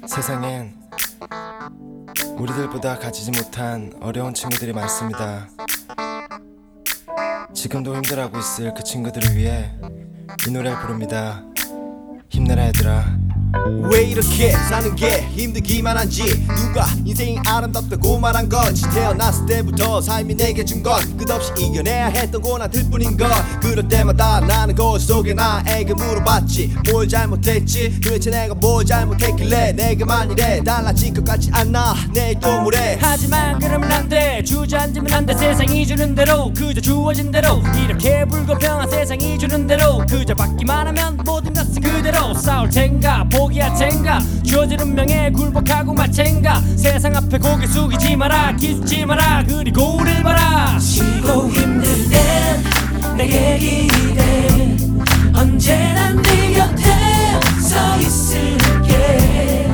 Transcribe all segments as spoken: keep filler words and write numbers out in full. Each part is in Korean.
세상엔 우리들보다 가지지 못한 어려운 친구들이 많습니다. 지금도 힘들어하고 있을 그 친구들을 위해 이 노래를 부릅니다. 힘내라 얘들아. 왜 이렇게 사는 게 힘들기만 한지 누가 인생이 아름답다고 말한 건지 태어났을 때부터 삶이 내게 준 건 끝없이 이겨내야 했던 고난들 뿐인 걸. 그럴 때마다 나는 거울 속에 나에게 물어봤지 뭘 잘못했지 도대체 내가 뭘 잘못했길래 내게만 이래 달라질 것 같지 않아 내일 또 모레. 하지만 그러면 안돼 주저앉으면 안돼 세상이 주는 대로 그저 주어진 대로 이렇게 불공평한 세상이 주는 대로 그저 받기만 하면 모든 것은 그대로 싸울 텐가 포기할 텐가 주어진 운명에 굴복하고 말 텐가 세상 앞에 고개 숙이지 마라 기죽지 마라 그리고 우릴 봐라. 쉬고 힘들 땐 내게 기대 언제나 네 곁에 서 있을게.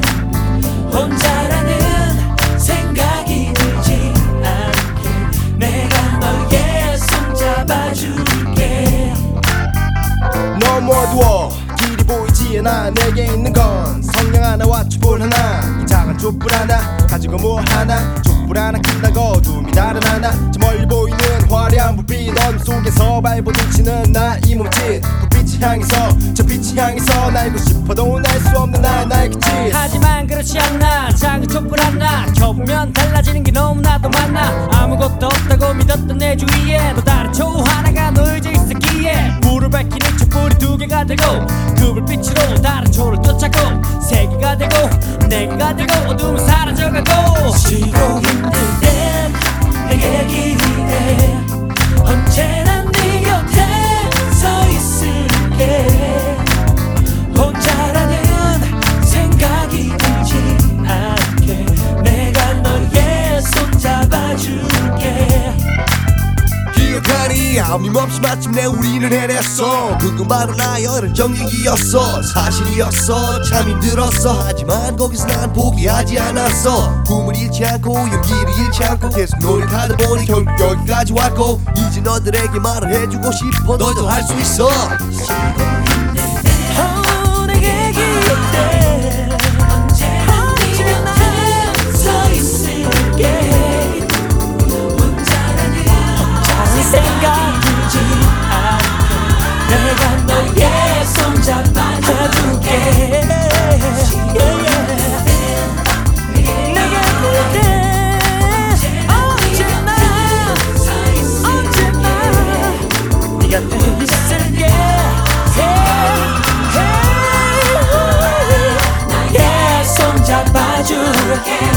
혼자라는 생각이 들지 않게 내가 너의 손 잡아줄게. 너무 어두워 길이 보이지 않아. 내게 있는 건 성냥 하나와 촛불 하나. 이 작은 촛불 하나 가지고 뭐 하나. 촛불 하나 킨다고 어둠이 다른 하나. 저 멀리 보이는 화려한 불빛 어둠 속에서 발버둥치는 나 이 몸짓 불빛이 향해서 저 빛이 향해서 날고 싶어도 날 수 없는 날 날겠지. 하지만 그렇지 않나 작은 촛불 하나 켜보면 달라지는 게 너무나도 많아. 아무것도 없다고 믿었던 내 주위에 또 다른 초 하나가 놓여져 있었기에 불을 밝히는 촛불이 두 개가 되고 그 불빛으로 다른 초를 쫓아고 세 개가 되고 네 개가 되고 어둠은 사라져가고. 쉬고 힘들 땐 내게 기대 언제나 네 곁에 서 있을게. 혼자라는 생각이 들지 않게 내가 너의 손 잡아줄게. 기억하니 아낌없이 마침내 우리는 해냈어. 그건 바로 나의 어릴 얘기였어. 사실이었어. 참 힘들었어. 하지만 거기서 난 포기하지 않았어. 꿈을 잃지 않고 용기를 잃지 않고 계속 노력하다 보니 결국 여기까지 왔고 이제 너들에게 말을 해주고 싶어. 너도 할 수 있어. 어, 내게 기대 언제나 네 곁에 서 있을게. 혼자라는 생각 들지 않게 내가 너의 손 잡아줄게. 내게 기대 언제나 언제나 네 곁에 있을게. 나의 손 잡아줄게.